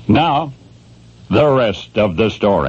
Now, the rest of the story.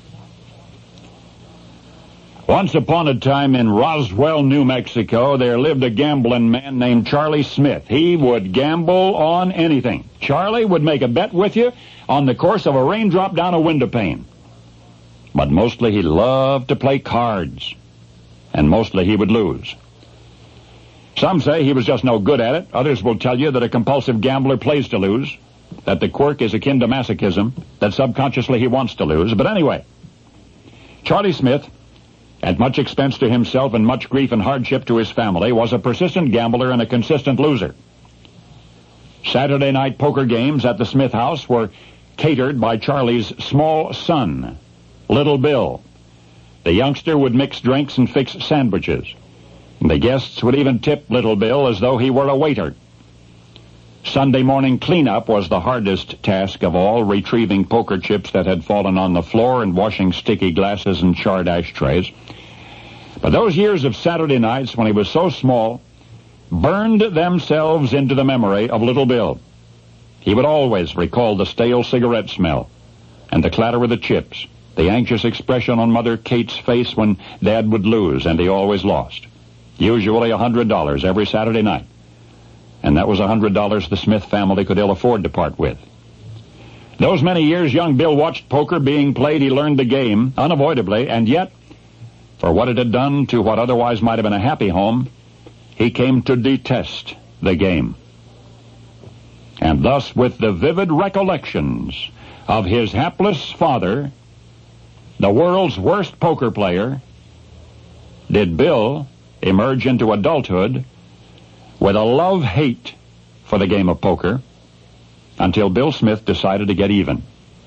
Once upon a time in Roswell, New Mexico, there lived a gambling man named Charlie Smith. He would gamble on anything. Charlie would make a bet with you on the course of a raindrop down a window pane. But mostly he loved to play cards, and mostly he would lose. Some say he was just no good at it. Others will tell you that a compulsive gambler plays to lose, that the quirk is akin to masochism, that subconsciously he wants to lose. But anyway, Charlie Smith, at much expense to himself and much grief and hardship to his family, was a persistent gambler and a consistent loser. Saturday night poker games at the Smith house were catered by Charlie's small son, Little Bill. The youngster would mix drinks and fix sandwiches. The guests would even tip Little Bill as though he were a waiter. Sunday morning cleanup was the hardest task of all, retrieving poker chips that had fallen on the floor and washing sticky glasses and charred ashtrays. But those years of Saturday nights when he was so small burned themselves into the memory of Little Bill. He would always recall the stale cigarette smell and the clatter of the chips, the anxious expression on Mother Kate's face when Dad would lose, and he always lost. Usually $100 every Saturday night. And that was $100 the Smith family could ill afford to part with. Those many years young Bill watched poker being played. He learned the game unavoidably, and yet, for what it had done to what otherwise might have been a happy home, he came to detest the game. And thus, with the vivid recollections of his hapless father, the world's worst poker player, did Bill emerge into adulthood with a love-hate for the game of poker, until Bill Smith decided to get even.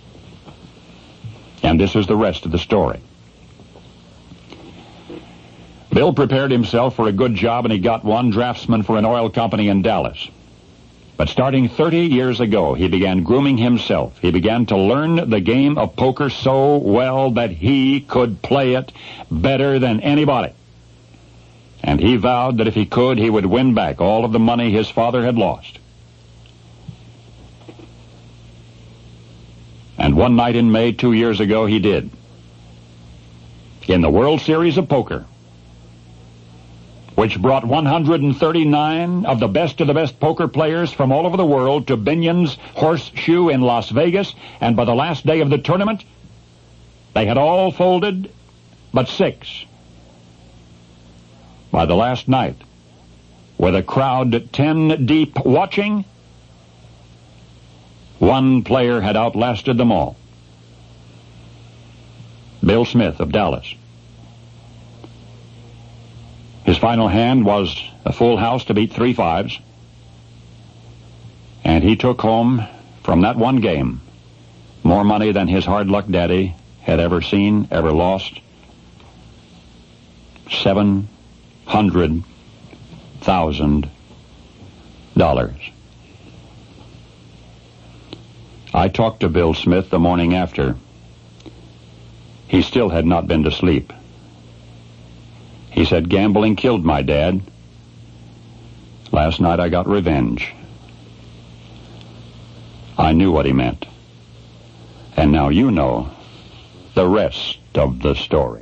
And this is the rest of the story. Bill prepared himself for a good job, and he got one, draftsman for an oil company in Dallas. But starting 30 years ago, he began grooming himself. He began to learn the game of poker so well that he could play it better than anybody. And he vowed that if he could, he would win back all of the money his father had lost. And one night in May 2 years ago, he did. In the World Series of Poker, which brought 139 of the best poker players from all over the world to Binion's Horseshoe in Las Vegas, and by the last day of the tournament, they had all folded but 6. By the last night, with a crowd 10 deep watching, one player had outlasted them all. Bill Smith of Dallas. His final hand was a full house to beat 3 5s, and he took home from that one game more money than his hard-luck daddy had ever seen, ever lost. $700,000. I talked to Bill Smith the morning after. He still had not been to sleep. He said, "Gambling killed my dad. Last night I got revenge." I knew what he meant. And now you know the rest of the story.